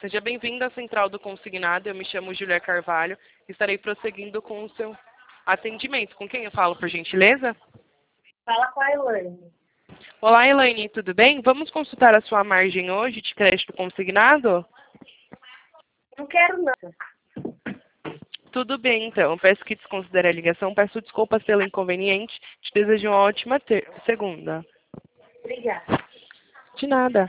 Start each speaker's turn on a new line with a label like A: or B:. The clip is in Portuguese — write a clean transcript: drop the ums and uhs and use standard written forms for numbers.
A: Seja bem-vindo à Central do Consignado. Eu me chamo Júlia Carvalho. Estarei prosseguindo com o seu atendimento. Com quem eu falo, por gentileza?
B: Fala com a Elaine.
A: Olá, Elaine, tudo bem? Vamos consultar a sua margem hoje de crédito consignado?
B: Não quero não.
A: Tudo bem, então. Peço que desconsidere a ligação. Peço desculpas pelo inconveniente. Te desejo uma ótima segunda.
B: Obrigada.
A: De nada.